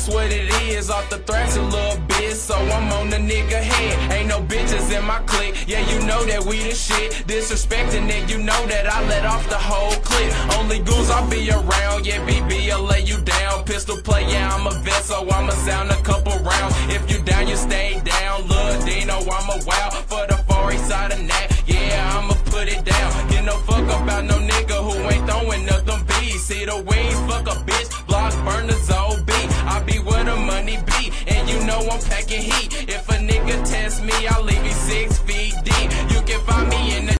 this what it is, off the thrash a little bit, so I'm on the nigga head. Ain't no bitches in my clique, yeah, you know that we the shit. Disrespecting it, you know that I let off the whole clip. Only goons I'll be around, yeah, BB'll lay you down. Pistol play, yeah, I'm a vet, so I'ma sound a couple rounds. If you down, you stay down. Lil' Dino, I'm a wow for the far east side of that. Yeah, I'ma put it down. Get no fuck about no nigga who ain't throwing nothing bees. See the wings, fuck a bitch, block burn the Zoe B. I be where the money be, and you know I'm packing heat. If a nigga test me, I'll leave